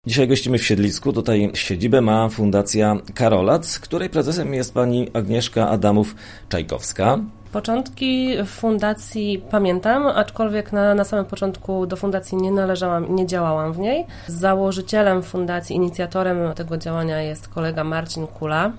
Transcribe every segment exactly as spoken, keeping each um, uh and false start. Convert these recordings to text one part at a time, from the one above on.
Dzisiaj gościmy w Siedlisku. Tutaj siedzibę ma Fundacja Karolat, której prezesem jest pani Agnieszka Adamów-Czajkowska. Początki fundacji pamiętam, aczkolwiek na, na samym początku do fundacji nie należałam, nie działałam w niej. Założycielem fundacji, inicjatorem tego działania jest kolega Marcin Kula.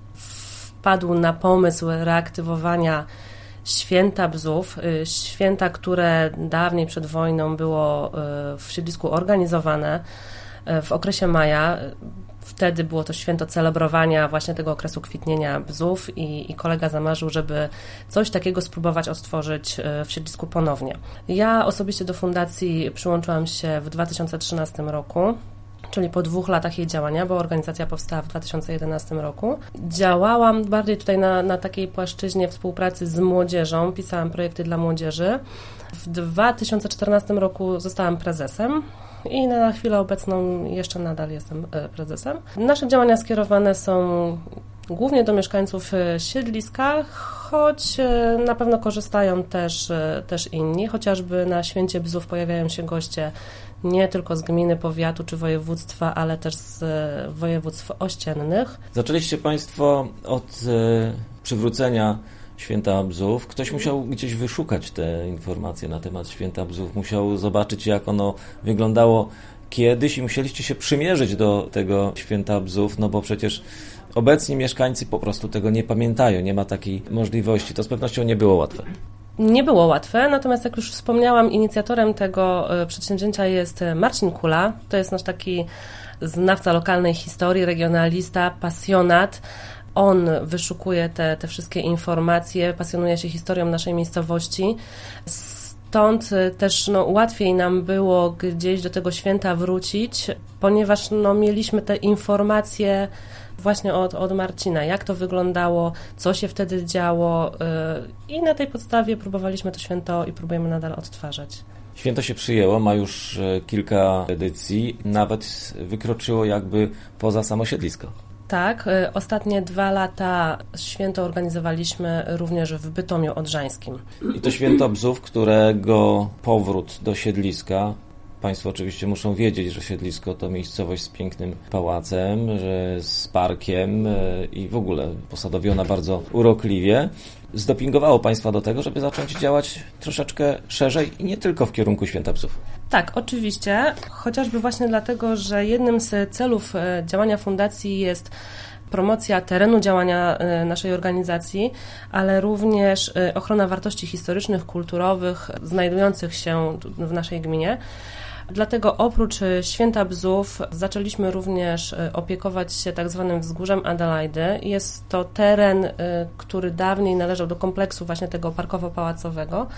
Wpadł na pomysł reaktywowania Święta Bzów, święta, które dawniej przed wojną było w Siedlisku organizowane w okresie maja. Wtedy było to święto celebrowania właśnie tego okresu kwitnienia bzów i, i kolega zamarzył, żeby coś takiego spróbować odtworzyć w Siedlisku ponownie. Ja osobiście do fundacji przyłączyłam się w dwa tysiące trzynastym roku, czyli po dwóch latach jej działania, bo organizacja powstała w dwa tysiące jedenastym roku. Działałam bardziej tutaj na, na takiej płaszczyźnie współpracy z młodzieżą, pisałam projekty dla młodzieży. W dwa tysiące czternastym roku zostałam prezesem i na chwilę obecną jeszcze nadal jestem prezesem. Nasze działania skierowane są głównie do mieszkańców Siedliska, choć na pewno korzystają też, też inni, chociażby na Święcie Bzów pojawiają się goście nie tylko z gminy, powiatu czy województwa, ale też z województw ościennych. Zaczęliście Państwo od e, przywrócenia Święta Bzów. Ktoś musiał gdzieś wyszukać te informacje na temat Święta Bzów, musiał zobaczyć, jak ono wyglądało kiedyś i musieliście się przymierzyć do tego Święta Bzów, no bo przecież obecni mieszkańcy po prostu tego nie pamiętają, nie ma takiej możliwości. To z pewnością nie było łatwe. Nie było łatwe, natomiast jak już wspomniałam, inicjatorem tego przedsięwzięcia jest Marcin Kula. To jest nasz taki znawca lokalnej historii, regionalista, pasjonat. On wyszukuje te, te wszystkie informacje, pasjonuje się historią naszej miejscowości. Stąd też no, łatwiej nam było gdzieś do tego święta wrócić, ponieważ no, mieliśmy te informacje właśnie od, od Marcina, jak to wyglądało, co się wtedy działo yy, i na tej podstawie próbowaliśmy to święto i próbujemy nadal odtwarzać. Święto się przyjęło, ma już kilka edycji, nawet wykroczyło jakby poza samo Siedlisko. Tak, y, ostatnie dwa lata święto organizowaliśmy również w Bytomiu Odrzańskim. I to Święto Bzów, którego powrót do Siedliska, Państwo oczywiście muszą wiedzieć, że Siedlisko to miejscowość z pięknym pałacem, że z parkiem i w ogóle posadowiona bardzo urokliwie, zdopingowało Państwa do tego, żeby zacząć działać troszeczkę szerzej i nie tylko w kierunku Święta Bzów. Tak, oczywiście, chociażby właśnie dlatego, że jednym z celów działania fundacji jest promocja terenu działania naszej organizacji, ale również ochrona wartości historycznych, kulturowych znajdujących się w naszej gminie. Dlatego oprócz Święta Bzów zaczęliśmy również opiekować się tak zwanym Wzgórzem Adelaidy. Jest to teren, który dawniej należał do kompleksu właśnie tego parkowo-pałacowego.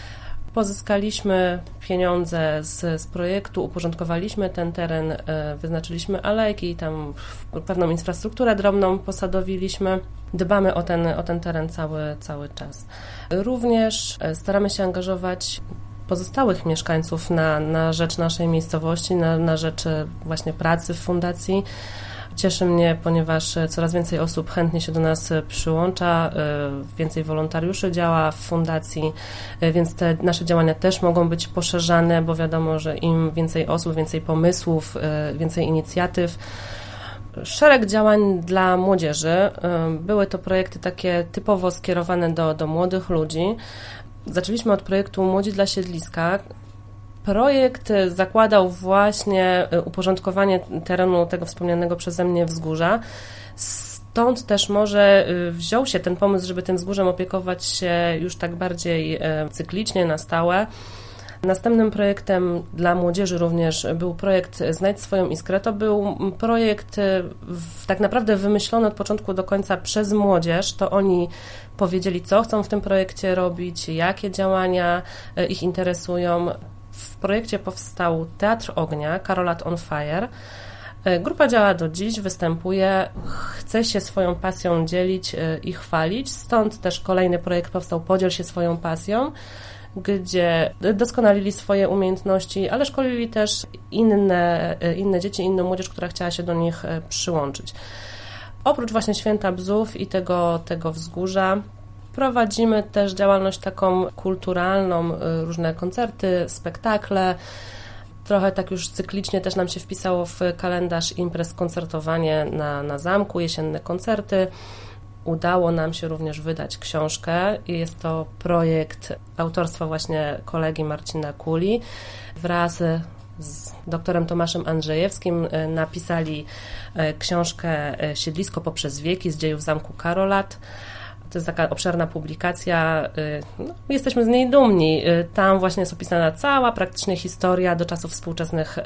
Pozyskaliśmy pieniądze z, z projektu, uporządkowaliśmy ten teren, wyznaczyliśmy alejki, tam pewną infrastrukturę drobną posadowiliśmy. Dbamy o ten, o ten teren cały, cały czas. Również staramy się angażować pozostałych mieszkańców na, na rzecz naszej miejscowości, na, na rzecz właśnie pracy w fundacji. Cieszy mnie, ponieważ coraz więcej osób chętnie się do nas przyłącza, więcej wolontariuszy działa w fundacji, więc te nasze działania też mogą być poszerzane, bo wiadomo, że im więcej osób, więcej pomysłów, więcej inicjatyw. Szereg działań dla młodzieży. Były to projekty takie typowo skierowane do, do młodych ludzi. Zaczęliśmy od projektu Młodzi dla Siedliska. Projekt zakładał właśnie uporządkowanie terenu tego wspomnianego przeze mnie wzgórza. Stąd też może wziął się ten pomysł, żeby tym wzgórzem opiekować się już tak bardziej cyklicznie, na stałe. Następnym projektem dla młodzieży również był projekt Znajdź swoją iskrę. To był projekt tak naprawdę wymyślony od początku do końca przez młodzież. To oni powiedzieli, co chcą w tym projekcie robić, jakie działania ich interesują. W projekcie powstał Teatr Ognia, Karolat on Fire. Grupa działa do dziś, występuje, chce się swoją pasją dzielić i chwalić. Stąd też kolejny projekt powstał Podziel się swoją pasją, gdzie doskonalili swoje umiejętności, ale szkolili też inne, inne dzieci, inną młodzież, która chciała się do nich przyłączyć. Oprócz właśnie Święta Bzów i tego, tego wzgórza prowadzimy też działalność taką kulturalną, różne koncerty, spektakle. Trochę tak już cyklicznie też nam się wpisało w kalendarz imprez koncertowanie na, na zamku, jesienne koncerty. Udało nam się również wydać książkę i jest to projekt autorstwa właśnie kolegi Marcina Kuli. Wraz z doktorem Tomaszem Andrzejewskim napisali książkę Siedlisko poprzez wieki z dziejów zamku Karolat. To jest taka obszerna publikacja, no, jesteśmy z niej dumni. Tam właśnie jest opisana cała praktycznie historia do czasów współczesnych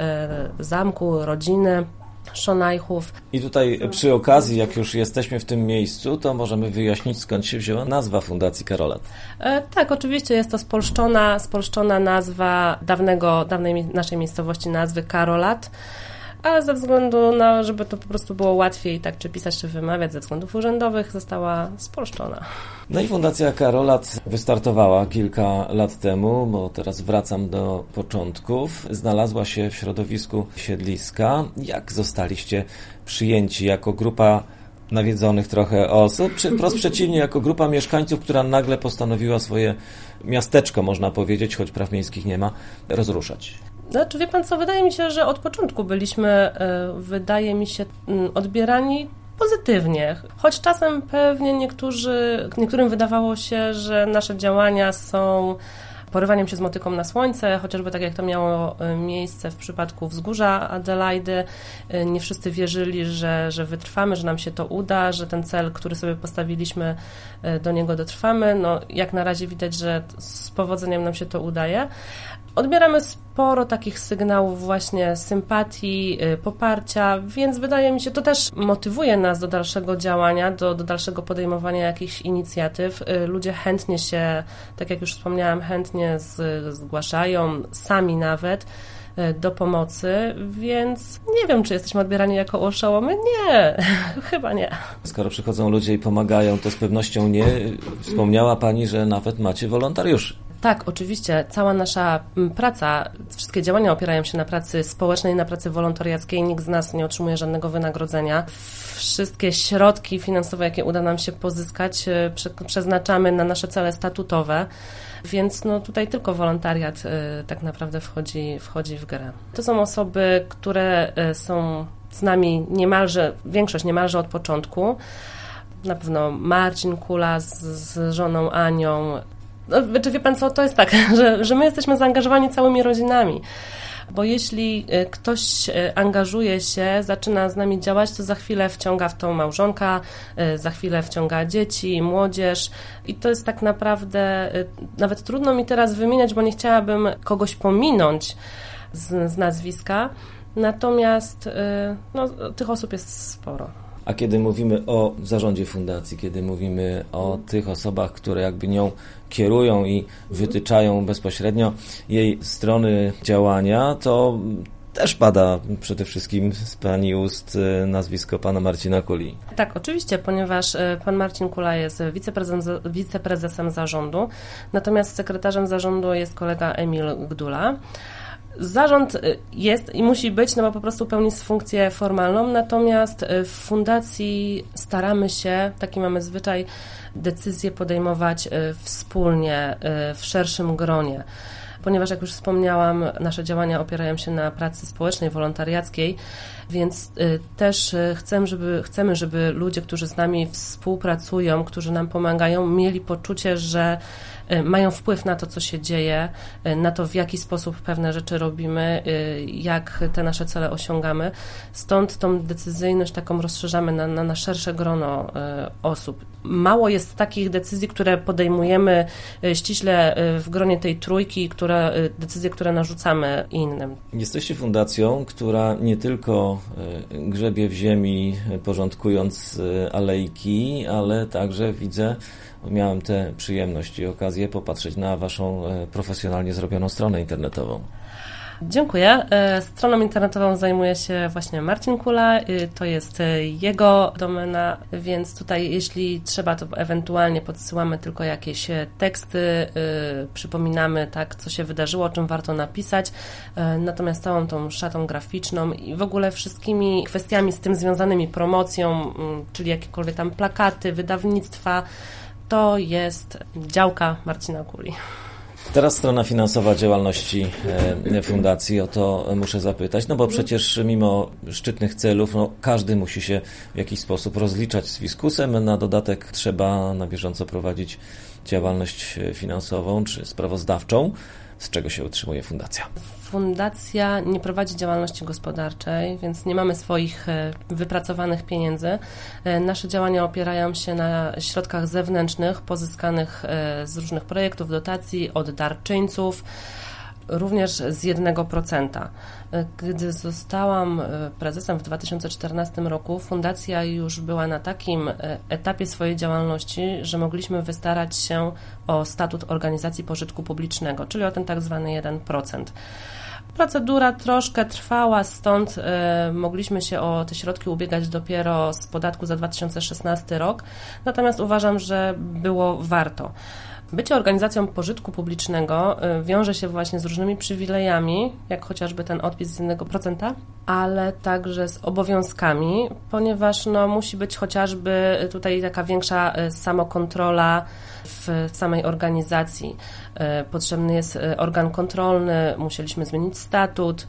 zamku, rodziny Szonajchów. I tutaj przy okazji, jak już jesteśmy w tym miejscu, to możemy wyjaśnić, skąd się wzięła nazwa Fundacji Karolat. E, tak, oczywiście jest to spolszczona, spolszczona nazwa dawnego, dawnej naszej miejscowości nazwy Karolat, ale ze względu na, żeby to po prostu było łatwiej tak czy pisać, czy wymawiać ze względów urzędowych, została spolszczona. No i Fundacja Karolat wystartowała kilka lat temu, bo teraz wracam do początków. Znalazła się w środowisku Siedliska. Jak zostaliście przyjęci jako grupa nawiedzonych trochę osób, czy wprost przeciwnie, jako grupa mieszkańców, która nagle postanowiła swoje miasteczko, można powiedzieć, choć praw miejskich nie ma, rozruszać? Znaczy, wie pan co, wydaje mi się, że od początku byliśmy, wydaje mi się, odbierani pozytywnie, choć czasem pewnie niektórzy, niektórym wydawało się, że nasze działania są porywaniem się z motyką na słońce, chociażby tak jak to miało miejsce w przypadku Wzgórza Adelaidy. Nie wszyscy wierzyli, że, że wytrwamy, że nam się to uda, że ten cel, który sobie postawiliśmy, do niego dotrwamy. No, jak na razie widać, że z powodzeniem nam się to udaje. Odbieramy sporo takich sygnałów właśnie sympatii, poparcia, więc wydaje mi się, to też motywuje nas do dalszego działania, do, do dalszego podejmowania jakichś inicjatyw. Ludzie chętnie się, tak jak już wspomniałam, chętnie z, zgłaszają, sami nawet, do pomocy, więc nie wiem, czy jesteśmy odbierani jako oszołomy. Nie, chyba nie. Skoro przychodzą ludzie i pomagają, to z pewnością nie. Wspomniała Pani, że nawet macie wolontariuszy. Tak, oczywiście. Cała nasza praca, wszystkie działania opierają się na pracy społecznej, na pracy wolontariackiej. Nikt z nas nie otrzymuje żadnego wynagrodzenia. Wszystkie środki finansowe, jakie uda nam się pozyskać, prze- przeznaczamy na nasze cele statutowe, więc no tutaj tylko wolontariat y, tak naprawdę wchodzi, wchodzi w grę. To są osoby, które y, są z nami niemalże, większość niemalże od początku. Na pewno Marcin Kula z, z żoną Anią. No, czy wie pan co, to jest tak, że, że my jesteśmy zaangażowani całymi rodzinami, bo jeśli ktoś angażuje się, zaczyna z nami działać, to za chwilę wciąga w to małżonka, za chwilę wciąga dzieci, młodzież i to jest tak naprawdę, nawet trudno mi teraz wymieniać, bo nie chciałabym kogoś pominąć z, z nazwiska, natomiast no, tych osób jest sporo. A kiedy mówimy o zarządzie fundacji, kiedy mówimy o tych osobach, które jakby nią kierują i wytyczają bezpośrednio jej strony działania, to też pada przede wszystkim z Pani ust nazwisko Pana Marcina Kuli. Tak, oczywiście, ponieważ Pan Marcin Kula jest wiceprezesem, wiceprezesem zarządu, natomiast sekretarzem zarządu jest kolega Emil Gdula. Zarząd jest i musi być, no bo po prostu pełni funkcję formalną, natomiast w fundacji staramy się, taki mamy zwyczaj, decyzje podejmować wspólnie, w szerszym gronie. Ponieważ, jak już wspomniałam, nasze działania opierają się na pracy społecznej, wolontariackiej, więc y, też y, chcemy, żeby, chcemy, żeby ludzie, którzy z nami współpracują, którzy nam pomagają, mieli poczucie, że y, mają wpływ na to, co się dzieje, y, na to, w jaki sposób pewne rzeczy robimy, y, jak te nasze cele osiągamy. Stąd tą decyzyjność taką rozszerzamy na, na, na szersze grono y, osób. Mało jest takich decyzji, które podejmujemy y, ściśle y, w gronie tej trójki, które, y, decyzje, które narzucamy innym. Jesteście fundacją, która nie tylko grzebie w ziemi, porządkując alejki, ale także widzę, miałem tę przyjemność i okazję popatrzeć na Waszą profesjonalnie zrobioną stronę internetową. Dziękuję. Stroną internetową zajmuje się właśnie Marcin Kula, to jest jego domena, więc tutaj jeśli trzeba, to ewentualnie podsyłamy tylko jakieś teksty, przypominamy tak, co się wydarzyło, o czym warto napisać, natomiast całą tą szatą graficzną i w ogóle wszystkimi kwestiami z tym związanymi, promocją, czyli jakiekolwiek tam plakaty, wydawnictwa, to jest działka Marcina Kuli. Teraz strona finansowa działalności fundacji, o to muszę zapytać, no bo przecież mimo szczytnych celów, no każdy musi się w jakiś sposób rozliczać z fiskusem, na dodatek trzeba na bieżąco prowadzić działalność finansową czy sprawozdawczą. Z czego się utrzymuje fundacja? Fundacja nie prowadzi działalności gospodarczej, więc nie mamy swoich wypracowanych pieniędzy. Nasze działania opierają się na środkach zewnętrznych pozyskanych z różnych projektów, dotacji, od darczyńców, również z jednego procenta. Gdy zostałam prezesem w dwa tysiące czternastym roku, fundacja już była na takim etapie swojej działalności, że mogliśmy wystarać się o statut organizacji pożytku publicznego, czyli o ten tak zwany jeden procent. Procedura troszkę trwała, stąd y, mogliśmy się o te środki ubiegać dopiero z podatku za dwa tysiące szesnasty rok, natomiast uważam, że było warto. Bycie organizacją pożytku publicznego wiąże się właśnie z różnymi przywilejami, jak chociażby ten odpis z jednego procenta, ale także z obowiązkami, ponieważ no, musi być chociażby tutaj taka większa samokontrola w samej organizacji. Potrzebny jest organ kontrolny, musieliśmy zmienić statut,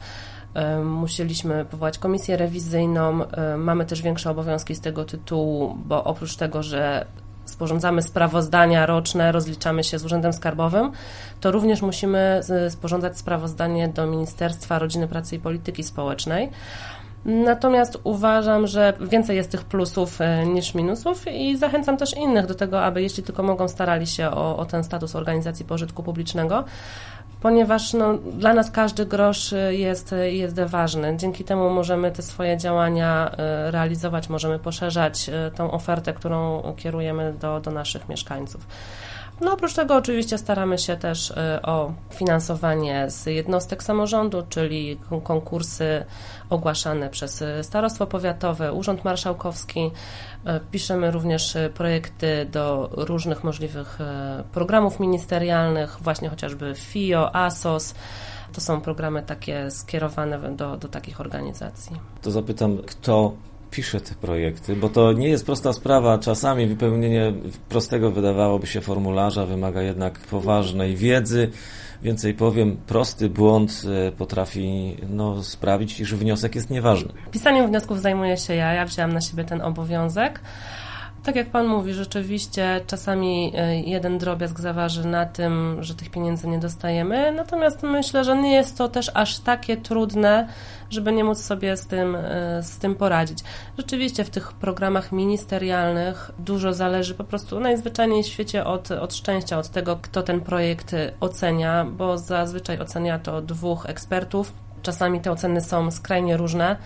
musieliśmy powołać komisję rewizyjną, mamy też większe obowiązki z tego tytułu, bo oprócz tego, że sporządzamy sprawozdania roczne, rozliczamy się z Urzędem Skarbowym, to również musimy sporządzać sprawozdanie do Ministerstwa Rodziny, Pracy i Polityki Społecznej. Natomiast uważam, że więcej jest tych plusów niż minusów i zachęcam też innych do tego, aby jeśli tylko mogą, starali się o, o ten status organizacji pożytku publicznego, ponieważ no, dla nas każdy grosz jest, jest ważny. Dzięki temu możemy te swoje działania realizować, możemy poszerzać tą ofertę, którą kierujemy do, do naszych mieszkańców. No oprócz tego oczywiście staramy się też o finansowanie z jednostek samorządu, czyli konkursy ogłaszane przez Starostwo Powiatowe, Urząd Marszałkowski. Piszemy również projekty do różnych możliwych programów ministerialnych, właśnie chociażby F I O, A S O S. To są programy takie skierowane do, do takich organizacji. To zapytam, kto pisze te projekty, bo to nie jest prosta sprawa. Czasami wypełnienie prostego, wydawałoby się, formularza wymaga jednak poważnej wiedzy. Więcej powiem, prosty błąd potrafi no, sprawić, iż wniosek jest nieważny. Pisaniem wniosków zajmuję się ja, ja wzięłam na siebie ten obowiązek. Tak jak Pan mówi, rzeczywiście czasami jeden drobiazg zaważy na tym, że tych pieniędzy nie dostajemy, natomiast myślę, że nie jest to też aż takie trudne, żeby nie móc sobie z tym, z tym poradzić. Rzeczywiście w tych programach ministerialnych dużo zależy po prostu najzwyczajniej w świecie od, od szczęścia, od tego, kto ten projekt ocenia, bo zazwyczaj ocenia to dwóch ekspertów. Czasami te oceny są skrajnie różne.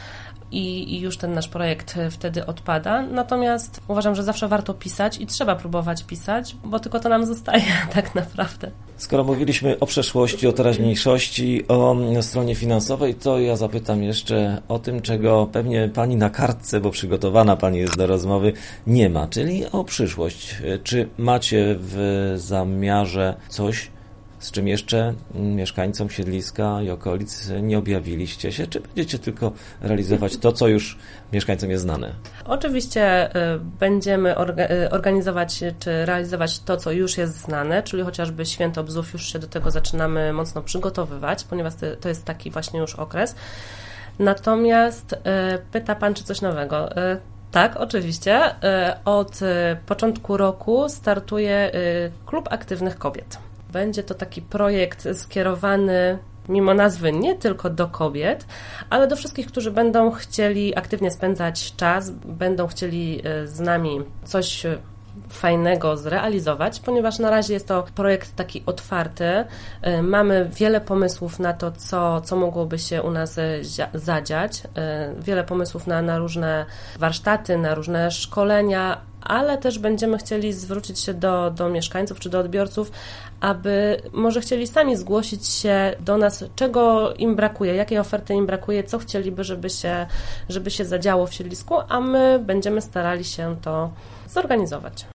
I, i już ten nasz projekt wtedy odpada. Natomiast uważam, że zawsze warto pisać i trzeba próbować pisać, bo tylko to nam zostaje tak naprawdę. Skoro mówiliśmy o przeszłości, o teraźniejszości, o stronie finansowej, to ja zapytam jeszcze o tym, czego pewnie Pani na kartce, bo przygotowana Pani jest do rozmowy, nie ma, czyli o przyszłość. Czy macie w zamiarze coś, z czym jeszcze mieszkańcom Siedliska i okolic nie objawiliście się, czy będziecie tylko realizować to, co już mieszkańcom jest znane? Oczywiście będziemy organizować czy realizować to, co już jest znane, czyli chociażby Święto Bzów, już się do tego zaczynamy mocno przygotowywać, ponieważ to jest taki właśnie już okres. Natomiast pyta Pan, czy coś nowego? Tak, oczywiście. Od początku roku startuje Klub Aktywnych Kobiet. Będzie to taki projekt skierowany, mimo nazwy, nie tylko do kobiet, ale do wszystkich, którzy będą chcieli aktywnie spędzać czas, będą chcieli z nami coś fajnego zrealizować, ponieważ na razie jest to projekt taki otwarty. Mamy wiele pomysłów na to, co, co mogłoby się u nas zadziać. Wiele pomysłów na, na różne warsztaty, na różne szkolenia, ale też będziemy chcieli zwrócić się do, do mieszkańców czy do odbiorców, aby może chcieli sami zgłosić się do nas, czego im brakuje, jakiej oferty im brakuje, co chcieliby, żeby się, żeby się zadziało w Siedlisku, a my będziemy starali się to zorganizować.